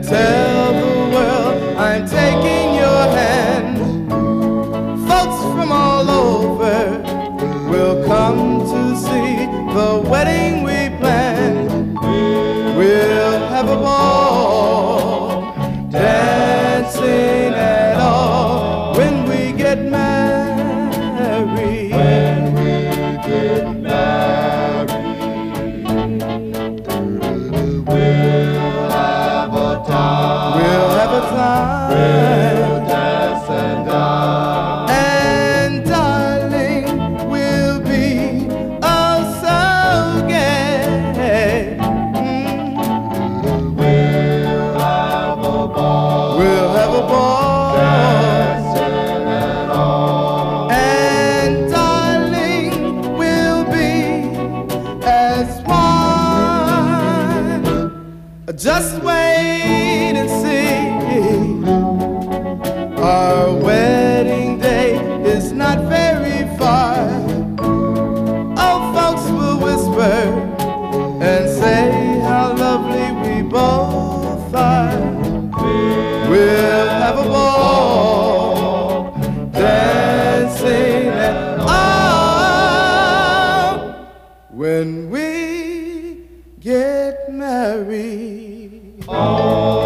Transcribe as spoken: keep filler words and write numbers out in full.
tell the world I'm taking your hand. Folks from all over will come to see the wedding we planned. We'll have a ball, dancing at all when we get married. When we get married, we'll have a time. We'll have a time. We'll dance and dance. And darling, we'll be oh so gay. Mm. We'll have a ball. We'll have a ball. Dancing and all. And darling, we'll be as one. Just wait and see. Our wedding day is not very far. Oh, folks will whisper and say how lovely we both are. We'll have a ball, dancing and all when we get married. Oh.